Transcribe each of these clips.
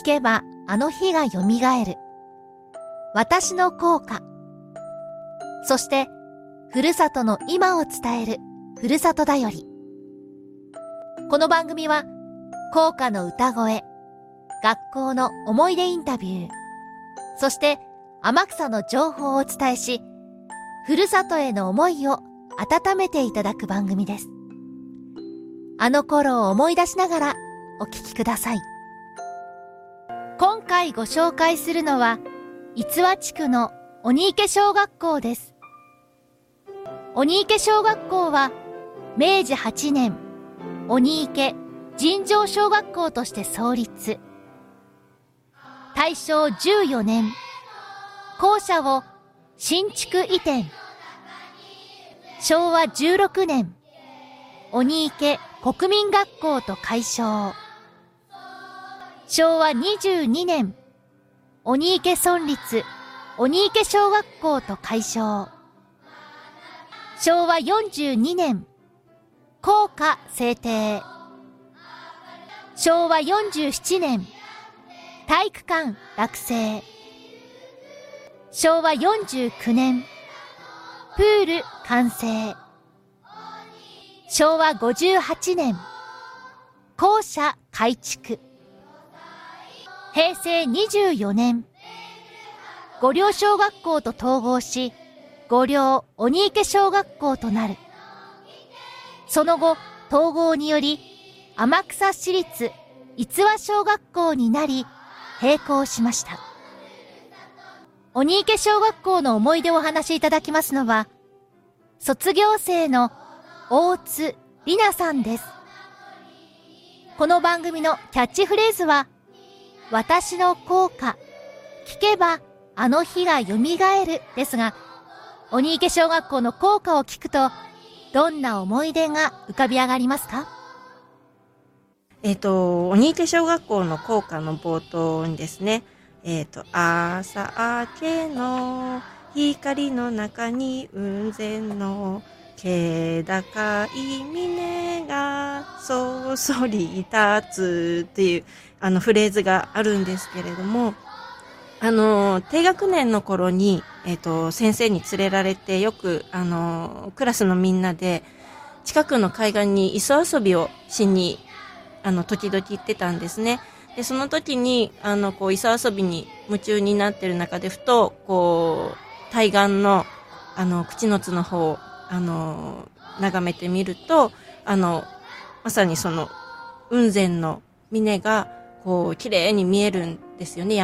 けばあの日がよみがえる。私の校歌。そして、ふるさとの今を伝える、ふるさとだより。この番組は、校歌の歌声、学校の思い出インタビュー、そして天草の情報をお伝えし、ふるさとへの思いを温めていただく番組です。あの頃を思い出しながらお聞きください。今回ご紹介するのは、逸話地区の鬼池小学校です。鬼池小学校は、明治8年、鬼池尋常小学校として創立。大正14年、校舎を新築移転。昭和16年、鬼池国民学校と改称。昭和22年、鬼池村立鬼池小学校と改称。昭和42年、校歌制定。昭和47年、体育館落成。昭和49年、プール完成。昭和58年、校舎改築。平成24年、五稜小学校と統合し、五稜鬼池小学校となる。その後、統合により、天草市立逸話小学校になり、閉校しました。鬼池小学校の思い出をお話しいただきますのは、卒業生の大津里奈さんです。この番組のキャッチフレーズは、私の校歌、聞けばあの日がよみがえるですが、鬼池小学校の校歌を聞くと、どんな思い出が浮かび上がりますか？ 鬼池小学校の校歌の冒頭にですね、朝明けの光の中に雲仙の気高い峰がそそり立つっていうフレーズがあるんですけれども、低学年の頃に、先生に連れられてよく、クラスのみんなで近くの海岸に磯遊びをしに時々行ってたんですね。で、その時に、磯遊びに夢中になってる中で、ふと、対岸の、口の津の方を、眺めてみると、まさにその、雲仙の峰が、綺麗に見えるんですよね。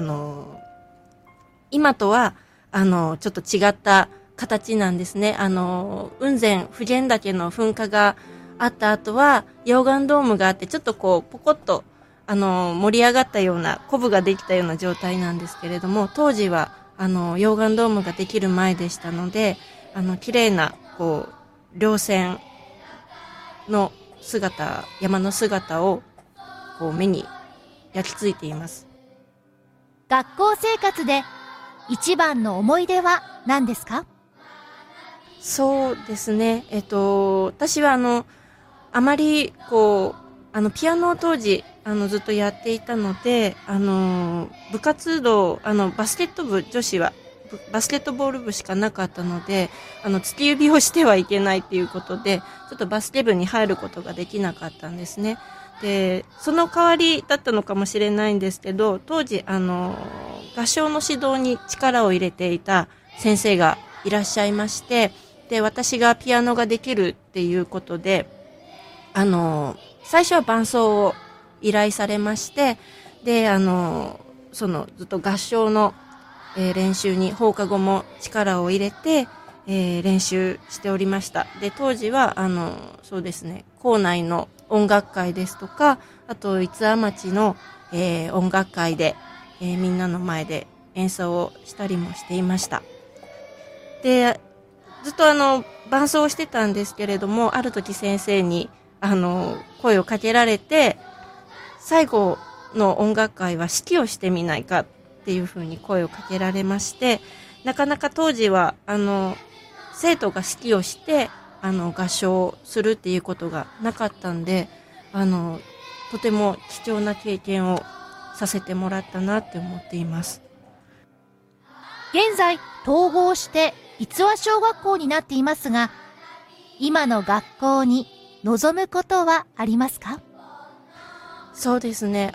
今とは、ちょっと違った形なんですね。雲仙普賢岳の噴火があった後は、溶岩ドームがあって、ちょっとポコッと、盛り上がったような、コブができたような状態なんですけれども、当時は、溶岩ドームができる前でしたので、綺麗な、稜線の姿、山の姿を、目に焼き付いています。 学校生活で一番の思い出は何ですか？ そうですね。私はあまり、ピアノを当時、ずっとやっていたので、部活動、バスケット部、女子は、バスケットボール部しかなかったので、突き指をしてはいけないっていうことで、ちょっとバスケ部に入ることができなかったんですね。で、その代わりだったのかもしれないんですけど、当時、合唱の指導に力を入れていた先生がいらっしゃいまして、で、私がピアノができるっていうことで、最初は伴奏を依頼されまして、で、ずっと合唱の、練習に放課後も力を入れて、練習しておりました。で、当時は、そうですね、校内の音楽会ですとか、あと、逸話町の、音楽会で、みんなの前で演奏をしたりもしていました。で、ずっと伴奏をしてたんですけれども、ある時先生に、声をかけられて、最後の音楽会は指揮をしてみないかっていうふうに声をかけられまして、なかなか当時は、生徒が指揮をして、合唱するっていうことがなかったんで、とても貴重な経験をさせてもらったなって思っています。 現在、統合して逸話小学校になっていますが、今の学校に望むことはありますか？ そうですね。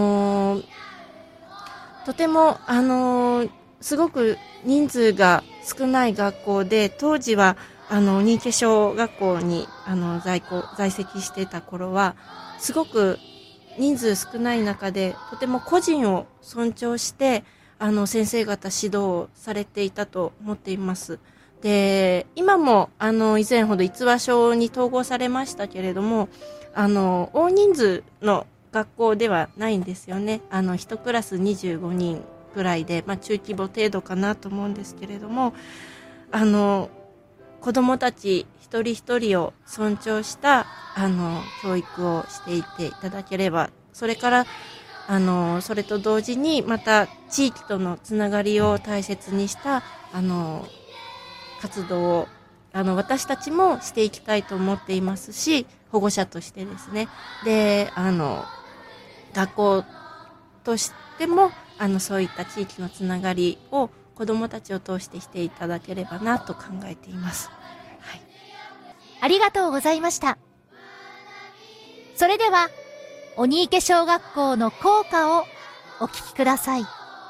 とても、すごく人数が少ない学校で、当時は、新家小学校に、在籍していた頃は、すごく人数少ない中で、とても個人を尊重して、先生方指導をされていたと思っています。で、今も、以前ほど逸話小に統合されましたけれども、大人数の学校ではないんですよね。1クラス25人ぐらいで、中規模程度かなと思うんですけれども、子供たち一人一人を尊重した、教育をしていっていただければ、それから、それと同時に、また地域とのつながりを大切にした、活動を、私たちもしていきたいと思っていますし、保護者としてですね。で、学校としても、そういった地域のつながりを子どもたちを通してしていただければなと考えています。はい。 ありがとうございました。それでは、鬼池小学校の校歌をお聞きください。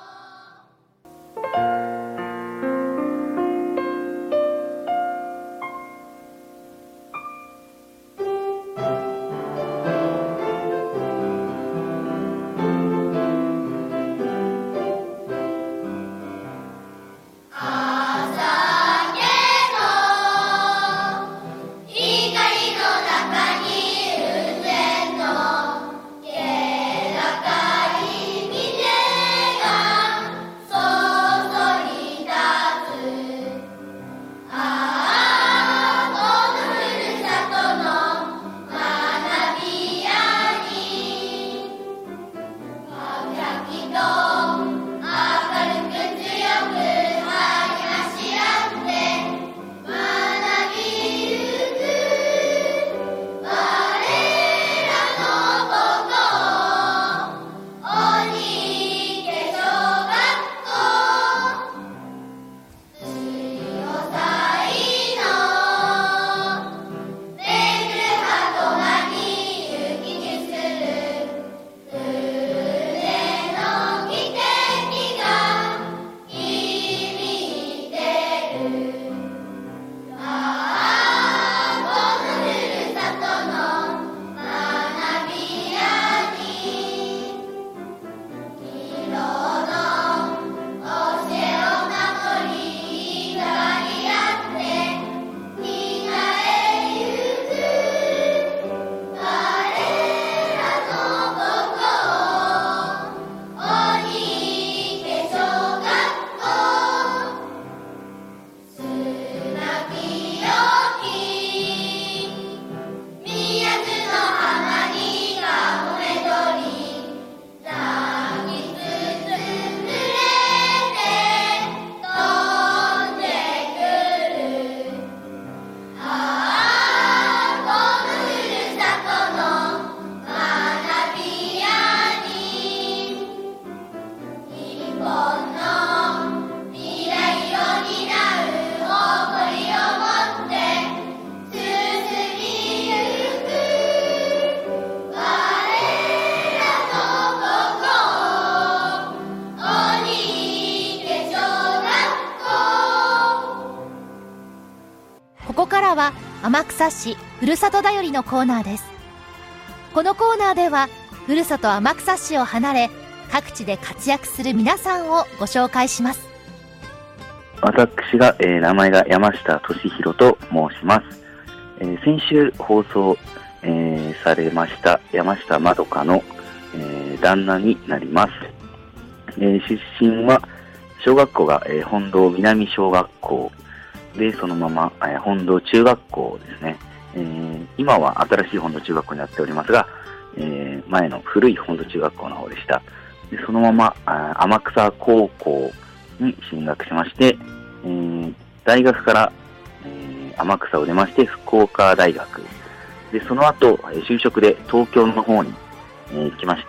ここからは天草市ふるさとだよりのコーナーです。このコーナーではふるさと天草市を離れ各地で活躍する皆さんをご紹介します。 私が、名前が山下俊弘と申します。先週放送、されました山下まどかの、旦那になります。出身は小学校が、本堂南小学校で、そのまま、本堂中学校ですね。今は新しい本堂中学校になっておりますが、前の古い本堂中学校の方でした。でそのまま天草高校に進学しまして、大学から、天草を出まして福岡大学で、その後就職で東京の方に、行きまして、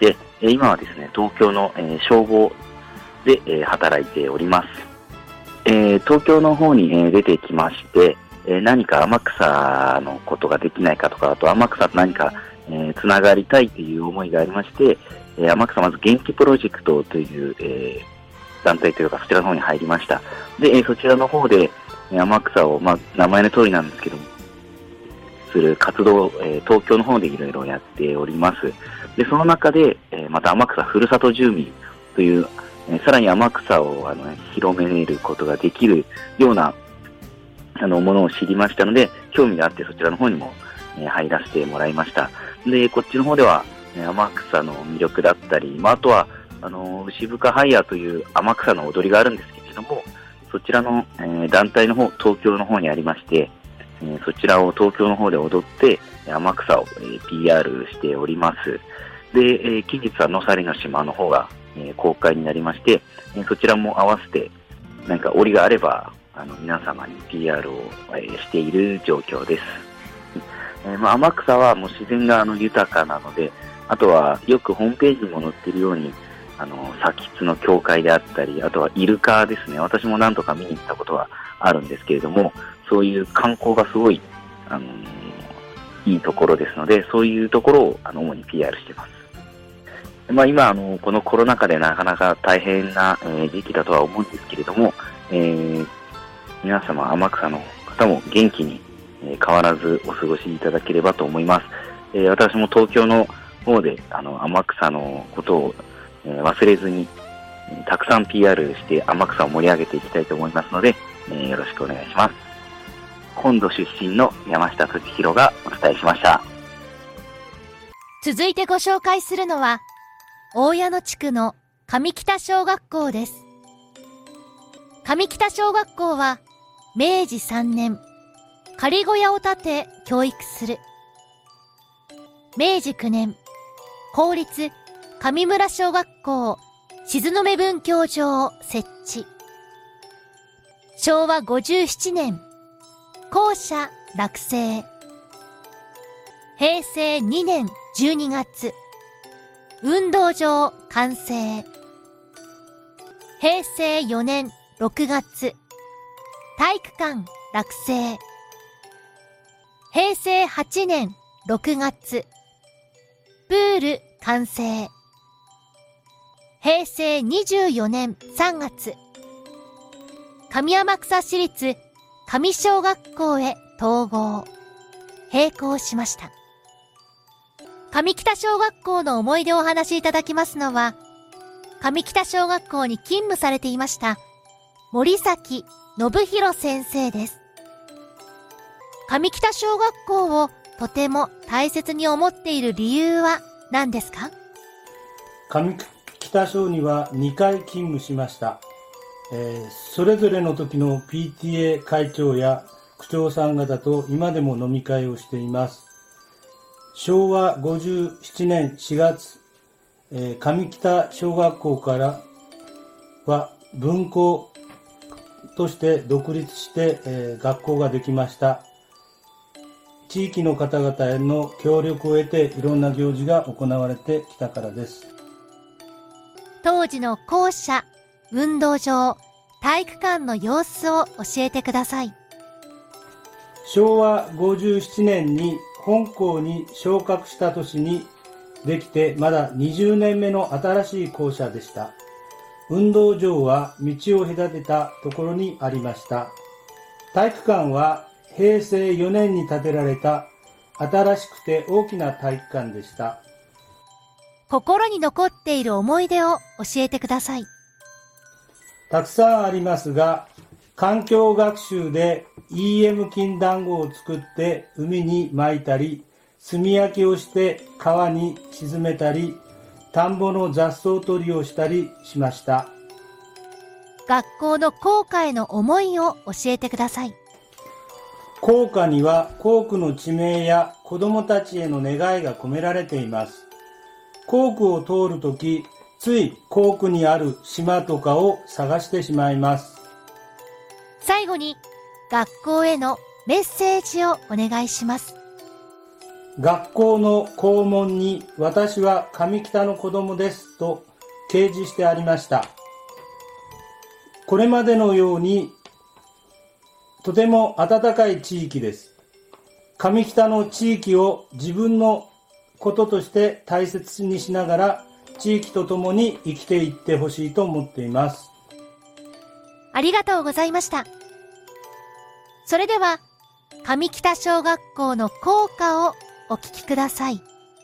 今はですね、東京の、消防で、働いております。東京の方に、出てきまして、何か天草のことができないかとか、あと天草と何か、つながりたいという思いがありまして、天草まず元気プロジェクトという、団体というかそちらの方に入りました。で、そちらの方で、天草を、名前の通りなんですけども、する活動を、東京の方でいろいろやっております。で、その中で、また天草ふるさと住民という、さらに天草を広めることができるようなものを知りましたので、興味があってそちらの方にも、入らせてもらいました。で、こっちの方では、天草の魅力だったり、あとは、牛深ハイヤーという天草の踊りがあるんですけれども、そちらの、団体の方、東京の方にありまして、そちらを東京の方で踊って、天草を、PR しております。で、近日は野さりの島の方が、公開になりまして、そちらも合わせて、何か折があれば、皆様に PR を、している状況です。天草はもう自然が豊かなので、あとはよくホームページにも載っているように、砂質の教会であったり、あとはイルカですね。私も何とか見に行ったことはあるんですけれども、そういう観光がすごい、いいところですので、そういうところを主に PR しています。今、このコロナ禍でなかなか大変な、時期だとは思うんですけれども、皆様、天草の方も元気に、変わらずお過ごしいただければと思います。私も東京の方で、天草のことを、忘れずに、たくさん PR して天草を盛り上げていきたいと思いますので、よろしくお願いします。本土出身の山下俊弘がお伝えしました。 続いてご紹介するのは、大矢野地区の上北小学校です。上北小学校は、明治3年、仮小屋を建て教育する。明治9年、公立上村小学校静野分教場を設置。昭和57年、校舎落成。平成2年12月、運動場完成。平成4年6月、体育館落成。平成8年6月、プール完成。平成24年3月、上天草市立上小学校へ統合、閉校しました。上北小学校の思い出をお話しいただきますのは、上北小学校に勤務されていました森崎信弘先生です。上北小学校をとても大切に思っている理由は何ですか？ 上北小には2回勤務しました。それぞれの時の PTA 会長や区長さん方と今でも飲み会をしています。昭和57年4月、上北小学校からは分校として独立して、学校ができました。地域の方々への協力を得ていろんな行事が行われてきたからです。 当時の校舎、運動場、体育館の様子を教えてください。 昭和57年に本校に昇格した年にできてまだ20年目の新しい校舎でした。運動場は道を隔てたところにありました。体育館は平成4年に建てられた新しくて大きな体育館でした。 心に残っている思い出を教えてください。 たくさんありますが、環境学習で EM 金団子を作って海に撒いたり、炭焼きをして川に沈めたり、田んぼの雑草取りをしたりしました。 学校の校歌への思いを教えてください。 校歌には校区の地名や子どもたちへの願いが込められています。校区を通るとき、つい校区にある島とかを探してしまいます。 最後に学校へのメッセージをお願いします。 学校の校門に私は上北の子供ですと掲示してありました。これまでのようにとても暖かい地域です。上北の地域を自分のこととして大切にしながら地域とともに生きていってほしいと思っています。 ありがとうございました。それでは上北小学校の校歌をお聞きください。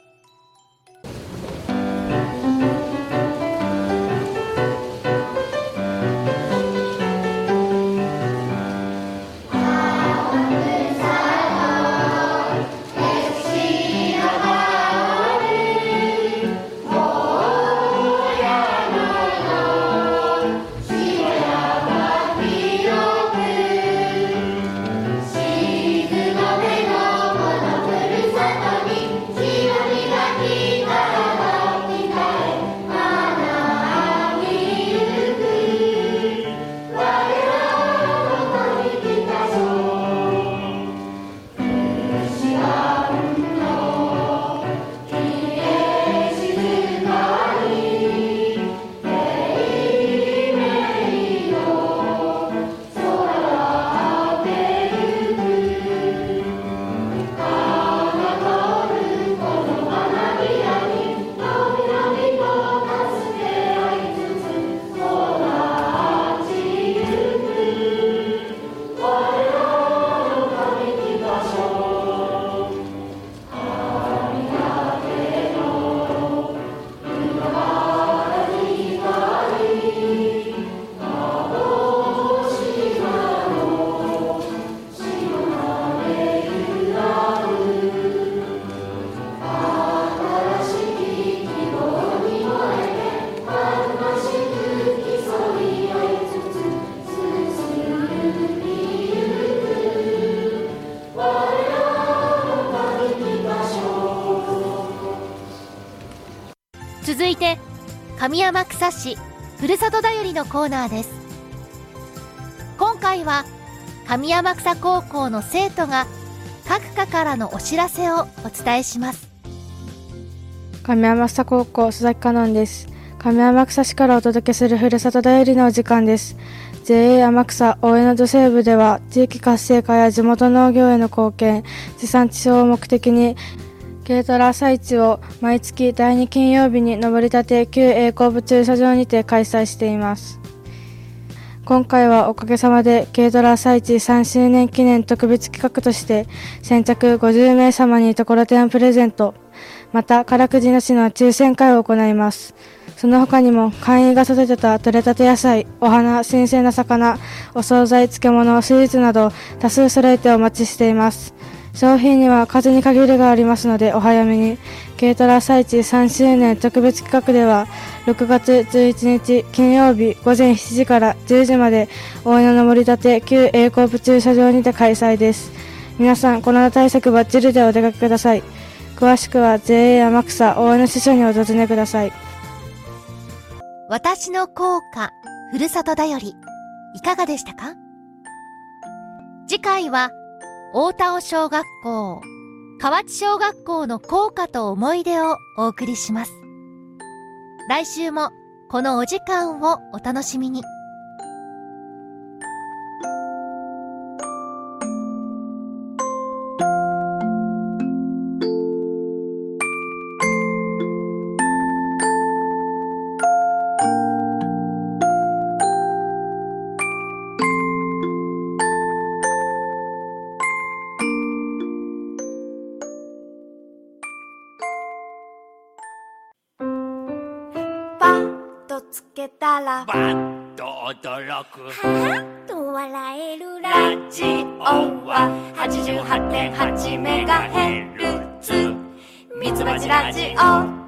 続いて上天草市ふるさとだよりのコーナーです。今回は上天草高校の生徒が各科からのお知らせをお伝えします。 上天草高校須崎香音です。上天草市からお届けするふるさとだよりのお時間です。 JA 天草大江の女性部では地域活性化や地元農業への貢献、地産地消を目的に軽トラ朝市を毎月第2金曜日に登りたて旧栄光部駐車場にて開催しています。今回はおかげさまで軽トラ朝市3周年記念特別企画として先着50名様にところてんプレゼント、またからくじなしの抽選会を行います。その他にも会員が育てた採れたて野菜、お花、新鮮な魚、お惣菜、漬物、スイーツなど多数揃えてお待ちしています。商品には数に限りがありますのでお早めに。軽トラ朝市3周年特別企画では6月11日金曜日午前7時から10時まで大江の登りたて旧栄光部駐車場にて開催です。皆さんコロナ対策バッチリでお出かけください。詳しくは JA 天草大江の支所にお尋ねください。 私の校歌ふるさとだよりいかがでしたか？次回は大田尾小学校、河内小学校の校歌と思い出をお送りします。来週もこのお時間をお楽しみに。 つけたらバッと驚くはぁと笑えるラジオは 88.8 メガヘルツミツバチラジオ